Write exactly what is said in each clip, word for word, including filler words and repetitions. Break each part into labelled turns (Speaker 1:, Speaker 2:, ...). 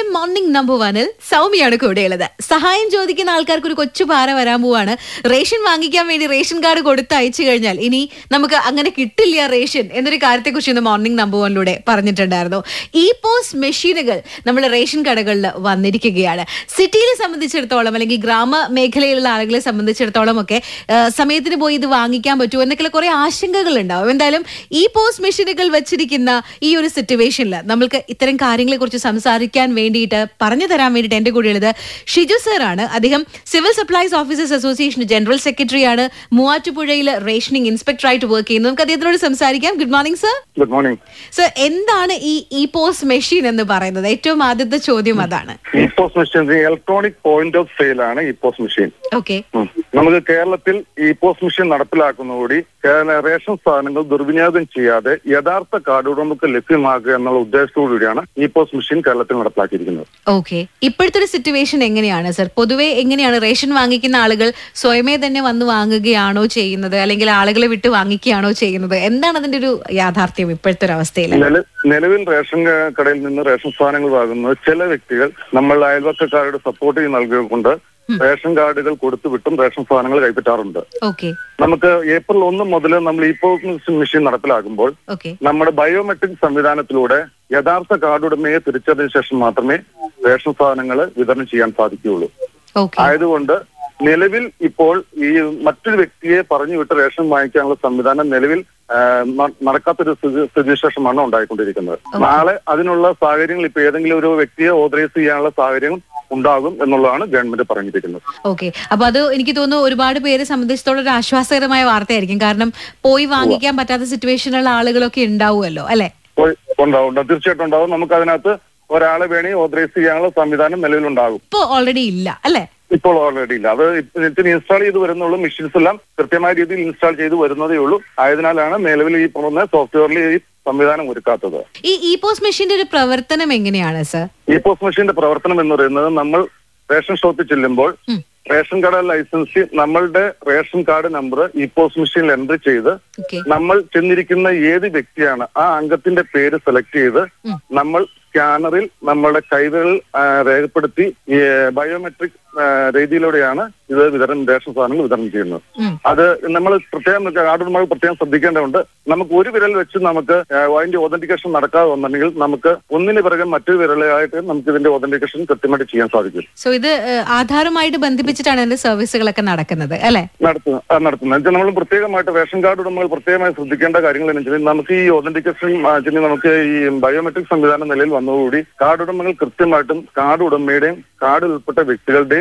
Speaker 1: Morning number വണ്ണിൽ സൗമ്യയാണ് കൂടെയുള്ളത്. സഹായം ചോദിക്കുന്ന ആൾക്കാർക്ക് ഒരു കൊച്ചു പാര വരാൻ പോവാണ്. റേഷൻ വാങ്ങിക്കാൻ വേണ്ടി റേഷൻ കാർഡ് കൊടുത്ത് അയച്ചു കഴിഞ്ഞാൽ ഇനി നമുക്ക് അങ്ങനെ കിട്ടില്ല റേഷൻ എന്നൊരു കാര്യത്തെക്കുറിച്ച് ഇന്ന് മോർണിംഗ് നമ്പർ വണ്ണിലൂടെ പറഞ്ഞിട്ടുണ്ടായിരുന്നു. ഇ പോസ്റ്റ് മെഷീനുകൾ നമ്മുടെ റേഷൻ കടകളിൽ വന്നിരിക്കുകയാണ്. സിറ്റിയെ സംബന്ധിച്ചിടത്തോളം അല്ലെങ്കിൽ ഗ്രാമ മേഖലയിലുള്ള ആളുകളെ സംബന്ധിച്ചിടത്തോളം ഒക്കെ സമയത്തിന് പോയി ഇത് വാങ്ങിക്കാൻ പറ്റുമോ എന്നൊക്കെ കുറെ ആശങ്കകൾ ഉണ്ടാവും. എന്തായാലും ഇ പോസ്റ്റ് മെഷീനുകൾ വെച്ചിരിക്കുന്ന ഈ ഒരു സിറ്റുവേഷനിൽ നമ്മൾക്ക് ഇത്തരം കാര്യങ്ങളെ കുറിച്ച് സംസാരിക്കാൻ വേണ്ടിയിട്ട് പറഞ്ഞു തരാൻ വേണ്ടിയിട്ട് എന്റെ കൂടെയുള്ളത് ഷിജു സർ ആണ്. അദ്ദേഹം civil supplies officers association general സെക്രട്ടറിയാണ്. മൂവാറ്റുപുഴയിൽ റേഷനിങ് ഇൻസ്പെക്ടറായിട്ട് വർക്ക് ചെയ്യുന്നു. നമുക്ക് അദ്ദേഹത്തിനോട് സംസാരിക്കാം. Good morning sir.
Speaker 2: Good morning
Speaker 1: sir, എന്താണ് ഈ ഇ പോസ്റ്റ് മെഷീൻ എന്ന് പറയുന്നത്? ഏറ്റവും ആദ്യത്തെ ചോദ്യം അതാണ്.
Speaker 2: E post machine electronic point of sale ആണ് ഇ പോസ്റ്റ് മെഷീൻ.
Speaker 1: ഓക്കെ,
Speaker 2: നമുക്ക് കേരളത്തിൽ ഇ പോസ്റ്റ് മെഷീൻ നടപ്പിലാക്കുന്നതോടെ റേഷൻ സാധനങ്ങൾ ദുർവിനിയോഗം ചെയ്യാതെ യഥാർത്ഥ കാർഡ് ഉടമക്ക് ലഭ്യമാക്കുക എന്നുള്ള ഉദ്ദേശത്തോടുകൂടിയാണ് ഇ പോസ്റ്റ് മെഷീൻ കേരളത്തിൽ നടപ്പിലാക്കിയിരിക്കുന്നത്.
Speaker 1: ഓക്കെ, ഇപ്പോഴത്തെ ഒരു സിറ്റുവേഷൻ എങ്ങനെയാണ് സർ? പൊതുവെ എങ്ങനെയാണ് റേഷൻ വാങ്ങിക്കുന്ന ആളുകൾ സ്വയമേ തന്നെ വന്ന് വാങ്ങുകയാണോ ചെയ്യുന്നത്, അല്ലെങ്കിൽ ആളുകളെ വിട്ട് വാങ്ങിക്കുകയാണോ ചെയ്യുന്നത്? എന്താണ് അതിന്റെ ഒരു യാഥാർത്ഥ്യം ഇപ്പോഴത്തെ ഒരു അവസ്ഥയിൽ?
Speaker 2: നിലവിൽ റേഷൻ കടയിൽ നിന്ന് റേഷൻ സാധനങ്ങൾ വാങ്ങുന്നത് ചില വ്യക്തികൾ നമ്മൾ അയൽവക്കക്കാരുടെ സപ്പോർട്ട് നൽകിക്കൊണ്ട് റേഷൻ കാർഡുകൾ കൊടുത്തുവിട്ടും റേഷൻ സാധനങ്ങൾ കൈപ്പറ്റാറുണ്ട്. നമുക്ക് ഏപ്രിൽ ഒന്ന് മുതൽ നമ്മൾ ഇ പോസ്റ്റ് മെഷീൻ നടപ്പിലാക്കുമ്പോൾ നമ്മുടെ ബയോമെട്രിക് സംവിധാനത്തിലൂടെ യഥാർത്ഥ കാർഡ് ഉടമയെ തിരിച്ചറിഞ്ഞ ശേഷം മാത്രമേ റേഷൻ സാധനങ്ങൾ വിതരണം ചെയ്യാൻ സാധിക്കുകയുള്ളൂ. ആയതുകൊണ്ട് നിലവിൽ ഇപ്പോൾ ഈ മറ്റൊരു വ്യക്തിയെ പറഞ്ഞു വിട്ട് റേഷൻ വാങ്ങിക്കാനുള്ള സംവിധാനം നിലവിൽ നടക്കാത്തൊരു സ്ഥിതിവിശേഷമാണ് ഉണ്ടായിക്കൊണ്ടിരിക്കുന്നത്. നാളെ അതിനുള്ള സാഹചര്യങ്ങൾ ഇപ്പൊ ഏതെങ്കിലും ഒരു വ്യക്തിയെ ഓതറൈസ് ചെയ്യാനുള്ള സാഹചര്യം ഉണ്ടാകും എന്നുള്ളതാണ് ഗവൺമെന്റ് പറഞ്ഞിരിക്കുന്നത്.
Speaker 1: ഓക്കെ, അപ്പൊ അത് എനിക്ക് തോന്നുന്നു ഒരുപാട് പേരെ സംബന്ധിച്ചിടത്തോളം ഒരു ആശ്വാസകരമായ വാർത്തയായിരിക്കും. കാരണം പോയി വാങ്ങിക്കാൻ പറ്റാത്ത സിറ്റുവേഷനുള്ള ആളുകളൊക്കെ ഉണ്ടാവുമല്ലോ, അല്ലെ?
Speaker 2: ഉണ്ടാവും, തീർച്ചയായിട്ടും ഉണ്ടാവും. നമുക്ക് അതിനകത്ത് ഒരാളെ വേണേ ഓതറൈസ് ചെയ്യാനുള്ള സംവിധാനം നിലവിലുണ്ടാകും.
Speaker 1: ഇപ്പൊ ഓൾറെഡി ഇല്ല, അല്ലെ?
Speaker 2: ഇപ്പോൾ ഓൾറെഡി ഇല്ല. അത് ഇൻസ്റ്റാൾ ചെയ്ത് വരുന്നുള്ളൂ. മെഷീൻസ് എല്ലാം കൃത്യമായ രീതിയിൽ ഇൻസ്റ്റാൾ ചെയ്ത് വരുന്നതേ ഉള്ളൂ. ആയതിനാലാണ് നിലവിൽ ഈ പറഞ്ഞ സോഫ്റ്റ്വെയറിൽ ഈ സംവിധാനം ഒരുക്കാത്തത്.
Speaker 1: ഈ ഇ പോസ്റ്റ് മെഷീന്റെ ഒരു പ്രവർത്തനം എങ്ങനെയാണ് സർ?
Speaker 2: ഇ പോസ്റ്റ് മെഷീന്റെ പ്രവർത്തനം എന്ന് പറയുന്നത് നമ്മൾ റേഷൻ ഷോപ്പിൽ ചെല്ലുമ്പോൾ റേഷൻ കട ലൈസൻസ് നമ്മളുടെ ration card number E post മെഷീനിൽ എൻട്രി ചെയ്ത് നമ്മൾ ചെന്നിരിക്കുന്ന ഏത് വ്യക്തിയാണ് ആ അംഗത്തിന്റെ പേര് സെലക്ട് ചെയ്ത് നമ്മൾ സ്കാനറിൽ നമ്മളുടെ കൈവിരൽ രേഖപ്പെടുത്തി ബയോമെട്രിക് രീതിയിലൂടെയാണ് ഇത് വിതരണം റേഷൻ സാധനങ്ങൾ വിതരണം ചെയ്യുന്നത്. അത് നമ്മൾ പ്രത്യേകം കാർഡ് നമ്മൾ പ്രത്യേകം ശ്രദ്ധിക്കേണ്ടതുണ്ട്. നമുക്ക് ഒരു വിരൽ വെച്ച് നമുക്ക് അതിന്റെ ഓതന്റിക്കേഷൻ നടക്കാതെ വന്നിട്ടുണ്ടെങ്കിൽ നമുക്ക് ഒന്നിന് പിറകെ മറ്റൊരു വിരലായിട്ട് നമുക്ക് ഇതിന്റെ ഓതന്റിക്കേഷൻ കൃത്യമായിട്ട് ചെയ്യാൻ സാധിക്കും.
Speaker 1: സോ ഇത് ആധാറുമായിട്ട് ബന്ധിപ്പിച്ചിട്ടാണ് ഇതിന്റെ സർവീസുകളൊക്കെ നടക്കുന്നത്, അല്ലെ?
Speaker 2: നടത്തുന്നത് നടത്തുന്നത് നമ്മൾ പ്രത്യേകമായിട്ട് റേഷൻ കാർഡ് ഉടമകൾ പ്രത്യേകമായി ശ്രദ്ധിക്കേണ്ട കാര്യങ്ങൾ എന്ന് വെച്ചാൽ നമുക്ക് ഈ ഓതന്റിക്കേഷൻ നമുക്ക് ഈ ബയോമെട്രിക് സംവിധാനം നിലയിൽ വന്നതോടുകൂടി കാർഡ് ഉടമകൾ കൃത്യമായിട്ടും കാർഡ് ഉടമയുടെയും കാർഡിൽ ഉൾപ്പെട്ട വ്യക്തികളുടെയും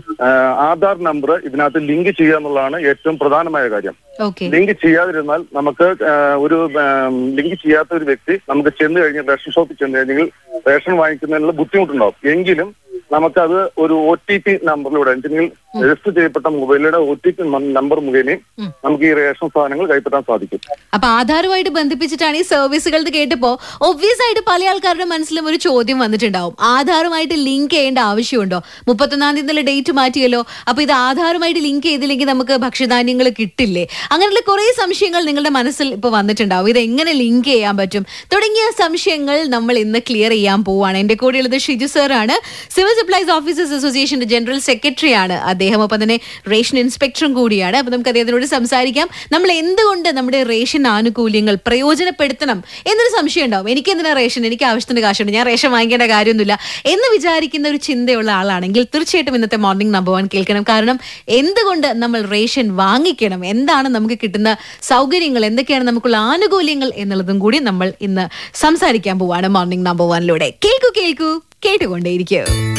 Speaker 2: ആധാർ നമ്പർ ഇതിനകത്ത് ലിങ്ക് ചെയ്യുക എന്നുള്ളതാണ് ഏറ്റവും പ്രധാനമായ കാര്യം. ലിങ്ക് ചെയ്യാതിരുന്നാൽ നമുക്ക് ഒരു ലിങ്ക് ചെയ്യാത്ത ഒരു വ്യക്തി നമുക്ക് ചെന്ന് കഴിഞ്ഞാൽ റേഷൻ ഷോപ്പിൽ ചെന്ന് കഴിഞ്ഞെങ്കിൽ റേഷൻ വാങ്ങിക്കുന്നതിനുള്ള ബുദ്ധിമുട്ടുണ്ടാവും. എങ്കിലും നമുക്കത് ഒരു ഒ ടി പി നമ്പറിലൂടെ എന്തെങ്കിലും രജിസ്റ്റർ ചെയ്യപ്പെട്ട മൊബൈലിയുടെ ഒ ടി പി നമ്പർ മുഖേനയും നമുക്ക് ഈ റേഷൻ സാധനങ്ങൾ കൈപ്പറ്റാൻ സാധിക്കും.
Speaker 1: അപ്പൊ ആധാറുമായിട്ട് ബന്ധിപ്പിച്ചിട്ടാണ് ഈ സർവീസുകൾ കേട്ടപ്പോ ഒബ്വിയസ് ആയിട്ട് പല ആൾക്കാരുടെ മനസ്സിലും ഒരു ചോദ്യം വന്നിട്ടുണ്ടാവും. ആധാറുമായിട്ട് ലിങ്ക് ചെയ്യേണ്ട ആവശ്യമുണ്ടോ? മുപ്പത്തൊന്നാം തീയതി ഡേറ്റ് മാറ്റിയല്ലോ, അപ്പൊ ഇത് ആധാറുമായിട്ട് ലിങ്ക് ചെയ്തില്ലെങ്കിൽ നമുക്ക് ഭക്ഷ്യധാന്യങ്ങൾ കിട്ടില്ലേ? അങ്ങനെയുള്ള കുറെ സംശയങ്ങൾ നിങ്ങളുടെ മനസ്സിൽ ഇപ്പൊ വന്നിട്ടുണ്ടാവും. ഇത് എങ്ങനെ ലിങ്ക് ചെയ്യാൻ പറ്റും തുടങ്ങിയ സംശയങ്ങൾ നമ്മൾ ഇന്ന് ക്ലിയർ ചെയ്യാൻ പോവാണ്. എന്റെ കൂടെയുള്ളത് ഷിജു സർ ആണ്. സിവിൽ സപ്ലൈസ് ഓഫീസേഴ്സ് അസോസിയേഷന്റെ ജനറൽ സെക്രട്ടറിയാണ് അദ്ദേഹം. ഒപ്പം തന്നെ റേഷൻ ഇൻസ്പെക്ടറും കൂടിയാണ്. അപ്പൊ നമുക്ക് അദ്ദേഹത്തിനോട് സംസാരിക്കാം. നമ്മൾ എന്തുകൊണ്ട് നമ്മുടെ റേഷൻ ആനുകൂല്യങ്ങൾ പ്രയോജനപ്പെടുത്തണം എന്നൊരു സംശയം ഉണ്ടാവും. എനിക്ക് എന്തിനാ റേഷൻ, എനിക്ക് ആവശ്യത്തിന് കാശുണ്ട്, ഞാൻ റേഷൻ വാങ്ങിക്കേണ്ട കാര്യമൊന്നുമില്ല എന്ന് വിചാരിക്കുന്ന ഒരു ചിന്തയുള്ള ആളാണെങ്കിൽ തീർച്ചയായിട്ടും ഇന്നത്തെ മോർണിംഗ് നമ്പർ വൺ കേൾക്കണം. കാരണം എന്തുകൊണ്ട് നമ്മൾ റേഷൻ വാങ്ങിക്കണം, എന്താണ് നമുക്ക് കിട്ടുന്ന സൗകര്യങ്ങൾ, എന്തൊക്കെയാണ് നമുക്കുള്ള ആനുകൂല്യങ്ങൾ എന്നുള്ളതും കൂടി നമ്മൾ ഇന്ന് സംസാരിക്കാൻ പോവാണ് മോർണിംഗ് നമ്പർ വണ്ണിലൂടെ. കേൾക്കൂ കേൾക്കൂ കേട്ടുകൊണ്ടേയിരിക്കും.